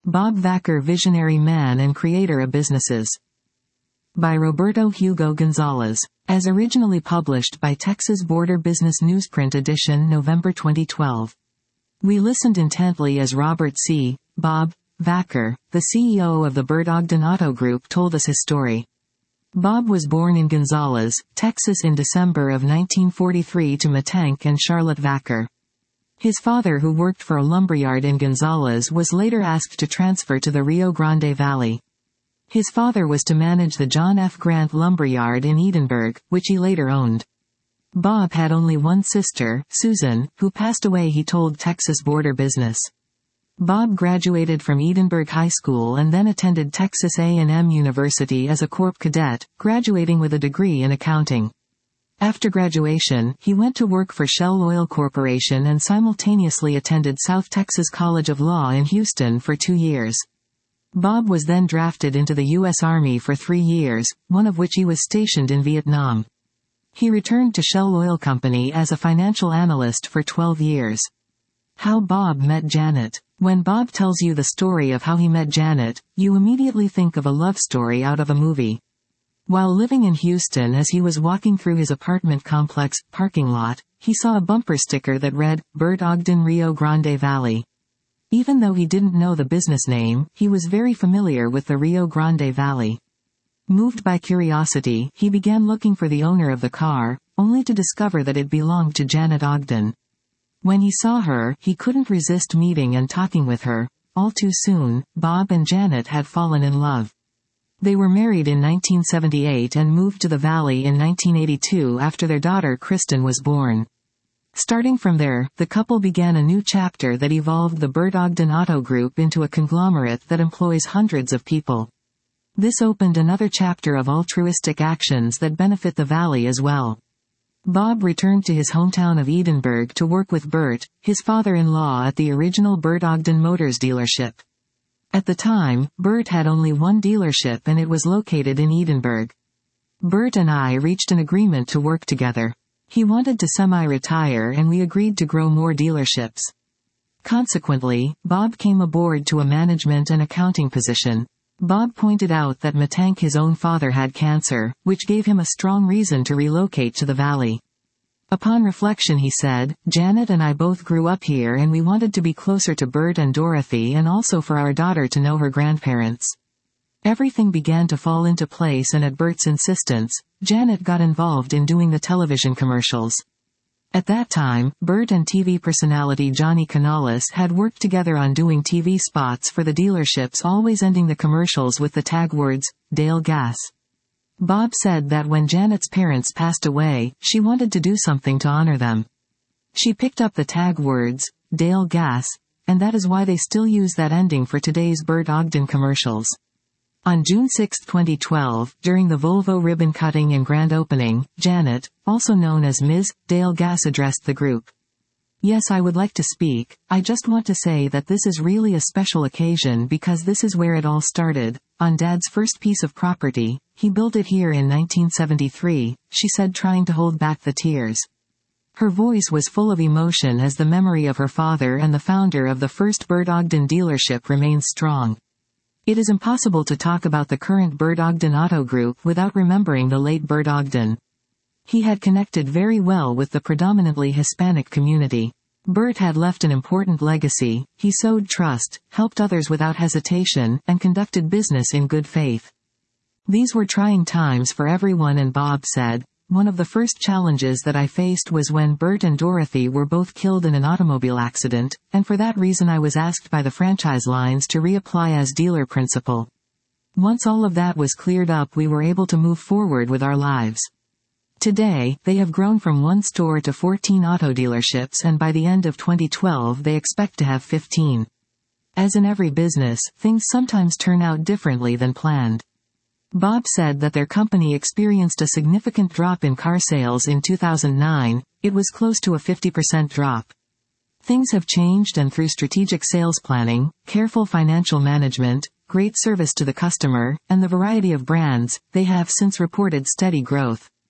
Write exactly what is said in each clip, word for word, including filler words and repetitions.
Bob Vacker, visionary man and creator of businesses. By Roberto Hugo Gonzalez. As originally published by Texas Border Business Newsprint edition, November twenty twelve. We listened intently as Robert C. Bob Vacker, the C E O of the Bert Ogden Auto Group, told us his story. Bob was born in Gonzales, Texas in December of nineteen forty-three to Matank and Charlotte Vacker. His father, who worked for a lumberyard in Gonzales, was later asked to transfer to the Rio Grande Valley. His father was to manage the John F. Grant lumberyard in Edinburgh, which he later owned. Bob had only one sister, Susan, who passed away, he told Texas Border Business. Bob graduated from Edinburgh High School and then attended Texas A and M University as a Corp cadet, graduating with a degree in accounting. After graduation, he went to work for Shell Oil Corporation and simultaneously attended South Texas College of Law in Houston for two years. Bob was then drafted into the U S Army for three years, one of which he was stationed in Vietnam. He returned to Shell Oil Company as a financial analyst for twelve years. How Bob met Janet. When Bob tells you the story of how he met Janet, you immediately think of a love story out of a movie. While living in Houston, as he was walking through his apartment complex parking lot, he saw a bumper sticker that read, Bert Ogden, Rio Grande Valley. Even though he didn't know the business name, he was very familiar with the Rio Grande Valley. Moved by curiosity, he began looking for the owner of the car, only to discover that it belonged to Janet Ogden. When he saw her, he couldn't resist meeting and talking with her. All too soon, Bob and Janet had fallen in love. They were married in nineteen seventy-eight and moved to the Valley in nineteen eighty-two after their daughter Kristen was born. Starting from there, the couple began a new chapter that evolved the Bert Ogden Auto Group into a conglomerate that employs hundreds of people. This opened another chapter of altruistic actions that benefit the Valley as well. Bob returned to his hometown of Edinburgh to work with Bert, his father-in-law, at the original Bert Ogden Motors dealership. At the time, Bert had only one dealership and it was located in Edinburgh. Bert and I reached an agreement to work together. He wanted to semi-retire and we agreed to grow more dealerships. Consequently, Bob came aboard to a management and accounting position. Bob pointed out that Matank, his own father, had cancer, which gave him a strong reason to relocate to the Valley. Upon reflection, he said, Janet and I both grew up here and we wanted to be closer to Bert and Dorothy and also for our daughter to know her grandparents. Everything began to fall into place and at Bert's insistence, Janet got involved in doing the television commercials. At that time, Bert and T V personality Johnny Canales had worked together on doing T V spots for the dealerships, always ending the commercials with the tag words, Dale Gas. Bob said that when Janet's parents passed away, she wanted to do something to honor them. She picked up the tag words, Dale Gas, and that is why they still use that ending for today's Bert Ogden commercials. On June sixth twenty twelve, during the Volvo ribbon cutting and grand opening, Janet, also known as Miz Dale Gas, addressed the group. Yes, I would like to speak. I just want to say that this is really a special occasion because this is where it all started, on Dad's first piece of property. He built it here in nineteen seventy-three, she said, trying to hold back the tears. Her voice was full of emotion as the memory of her father and the founder of the first Bert Ogden dealership remains strong. It is impossible to talk about the current Bert Ogden Auto Group without remembering the late Bert Ogden. He had connected very well with the predominantly Hispanic community. Bert had left an important legacy. He sowed trust, helped others without hesitation, and conducted business in good faith. These were trying times for everyone, and Bob said, one of the first challenges that I faced was when Bert and Dorothy were both killed in an automobile accident, and for that reason I was asked by the franchise lines to reapply as dealer principal. Once all of that was cleared up, we were able to move forward with our lives. Today, they have grown from one store to fourteen auto dealerships, and by the end of twenty twelve they expect to have fifteen. As in every business, things sometimes turn out differently than planned. Bob said that their company experienced a significant drop in car sales in two thousand nine, it was close to a fifty percent drop. Things have changed, and through strategic sales planning, careful financial management, great service to the customer, and the variety of brands, they have since reported steady growth.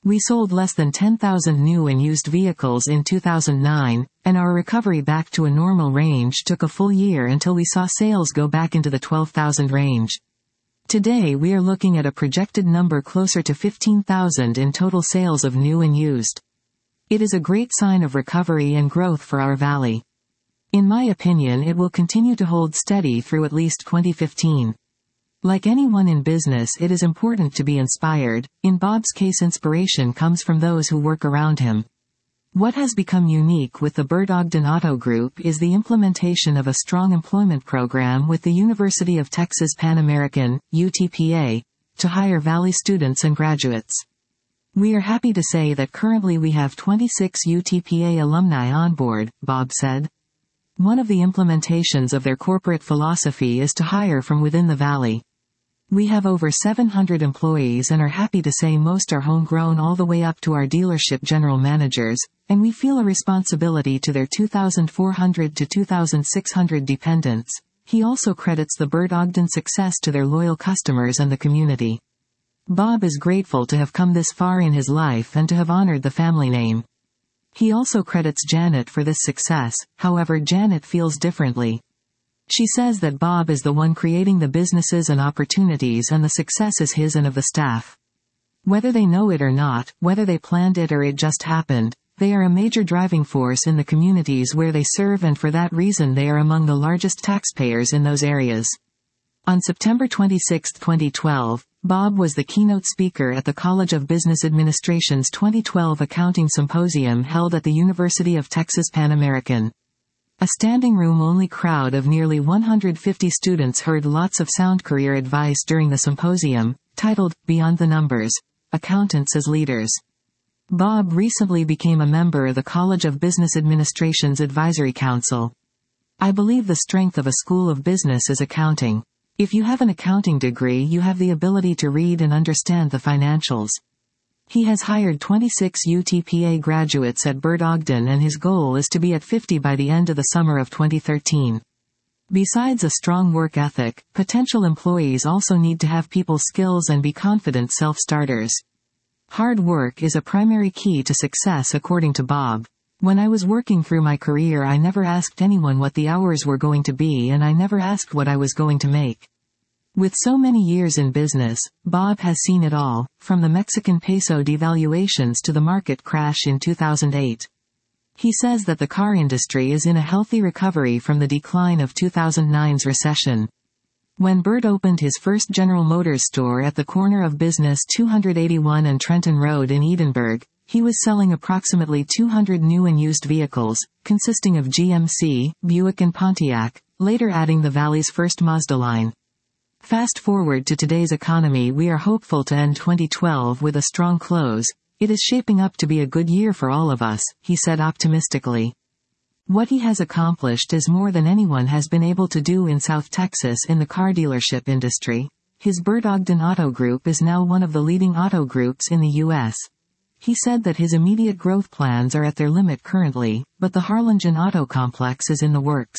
We sold less than ten thousand new and used vehicles in two thousand nine, and our recovery back to a normal range took a full year until we saw sales go back into the twelve thousand range. Today we are looking at a projected number closer to fifteen thousand in total sales of new and used. It is a great sign of recovery and growth for our valley. In my opinion, it will continue to hold steady through at least twenty fifteen. Like anyone in business, it is important to be inspired. In Bob's case, inspiration comes from those who work around him. What has become unique with the Bert Ogden Auto Group is the implementation of a strong employment program with the University of Texas Pan American, U T P A, to hire Valley students and graduates. We are happy to say that currently we have twenty-six U T P A alumni on board, Bob said. One of the implementations of their corporate philosophy is to hire from within the Valley. We have over seven hundred employees and are happy to say most are homegrown all the way up to our dealership general managers, and we feel a responsibility to their two thousand four hundred to two thousand six hundred dependents. He also credits the Bert Ogden success to their loyal customers and the community. Bob is grateful to have come this far in his life and to have honored the family name. He also credits Janet for this success, however Janet feels differently. She says that Bob is the one creating the businesses and opportunities and the success is his and of the staff. Whether they know it or not, whether they planned it or it just happened, they are a major driving force in the communities where they serve, and for that reason they are among the largest taxpayers in those areas. On September twenty-sixth, twenty twelve, Bob was the keynote speaker at the College of Business Administration's twenty twelve Accounting Symposium held at the University of Texas Pan American. A standing room-only crowd of nearly one hundred fifty students heard lots of sound career advice during the symposium, titled, Beyond the Numbers, Accountants as Leaders. Bob recently became a member of the College of Business Administration's Advisory Council. I believe the strength of a school of business is accounting. If you have an accounting degree, you have the ability to read and understand the financials. He has hired twenty-six U T P A graduates at Bert Ogden, and his goal is to be at fifty by the end of the summer of twenty thirteen. Besides a strong work ethic, potential employees also need to have people skills and be confident self-starters. Hard work is a primary key to success according to Bob. When I was working through my career, I never asked anyone what the hours were going to be, and I never asked what I was going to make. With so many years in business, Bob has seen it all, from the Mexican peso devaluations to the market crash in two thousand eight. He says that the car industry is in a healthy recovery from the decline of two thousand nine's recession. When Bert opened his first General Motors store at the corner of Business two eighty-one and Trenton Road in Edinburgh, he was selling approximately two hundred new and used vehicles, consisting of G M C, Buick and Pontiac, later adding the Valley's first Mazda line. Fast forward to today's economy, we are hopeful to end twenty twelve with a strong close. It is shaping up to be a good year for all of us, he said optimistically. What he has accomplished is more than anyone has been able to do in South Texas in the car dealership industry. His Bert Ogden Auto Group is now one of the leading auto groups in the U S He said that his immediate growth plans are at their limit currently, but the Harlingen Auto Complex is in the works.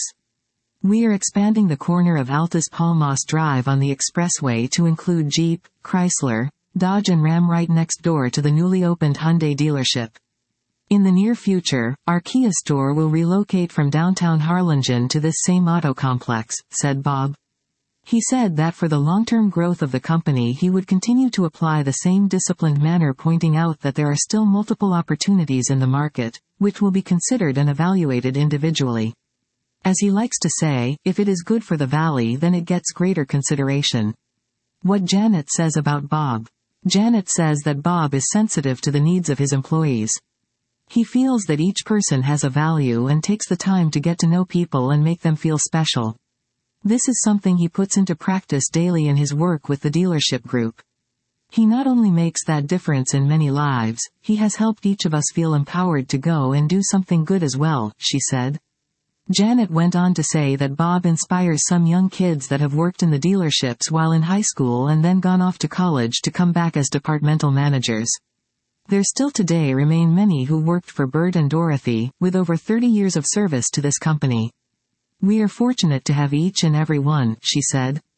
We are expanding the corner of Altus Palmas Drive on the expressway to include Jeep, Chrysler, Dodge and Ram right next door to the newly opened Hyundai dealership. In the near future, our Kia store will relocate from downtown Harlingen to this same auto complex, said Bob. He said that for the long-term growth of the company he would continue to apply the same disciplined manner, pointing out that there are still multiple opportunities in the market, which will be considered and evaluated individually. As he likes to say, if it is good for the Valley, then it gets greater consideration. What Janet says about Bob. Janet says that Bob is sensitive to the needs of his employees. He feels that each person has a value and takes the time to get to know people and make them feel special. This is something he puts into practice daily in his work with the dealership group. He not only makes that difference in many lives, he has helped each of us feel empowered to go and do something good as well, she said. Janet went on to say that Bob inspires some young kids that have worked in the dealerships while in high school and then gone off to college to come back as departmental managers. There still today remain many who worked for Bert and Dorothy, with over thirty years of service to this company. We are fortunate to have each and every one, she said.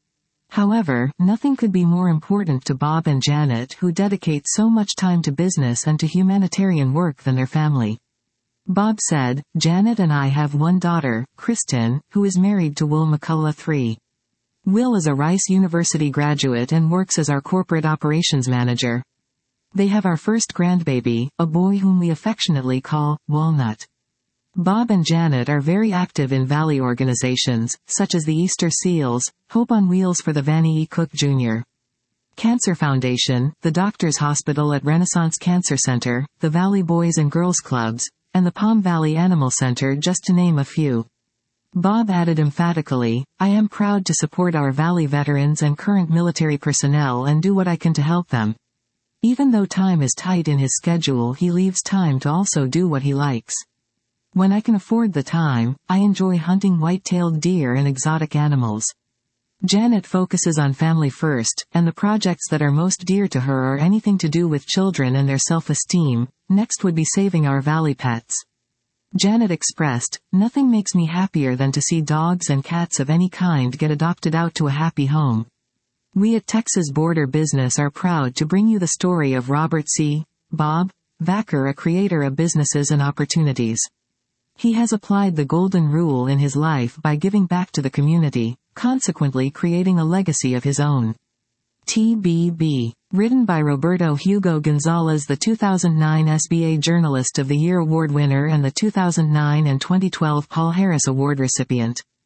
However, nothing could be more important to Bob and Janet, who dedicate so much time to business and to humanitarian work, than their family. Bob said, "Janet and I have one daughter, Kristen, who is married to Will McCullough the third. Will is a Rice University graduate and works as our corporate operations manager. They have our first grandbaby, a boy whom we affectionately call Walnut." Bob and Janet are very active in Valley organizations, such as the Easter Seals, Hope on Wheels for the Vannie E. Cook Junior Cancer Foundation, the Doctors Hospital at Renaissance Cancer Center, the Valley Boys and Girls Clubs, and the Palm Valley Animal Center, just to name a few. Bob added emphatically, "I am proud to support our Valley veterans and current military personnel and do what I can to help them." Even though time is tight in his schedule, he leaves time to also do what he likes. "When I can afford the time, I enjoy hunting white-tailed deer and exotic animals." Janet focuses on family first, and the projects that are most dear to her are anything to do with children and their self-esteem. Next would be saving our Valley pets. Janet expressed, "Nothing makes me happier than to see dogs and cats of any kind get adopted out to a happy home. We at Texas Border Business are proud to bring you the story of Robert C. Bob Vacker, a creator of businesses and opportunities. He has applied the golden rule in his life by giving back to the community, consequently creating a legacy of his own." T B B. Written by Roberto Hugo Gonzalez, the two thousand nine S B A Journalist of the Year Award winner and the two thousand nine and twenty twelve Paul Harris Award recipient.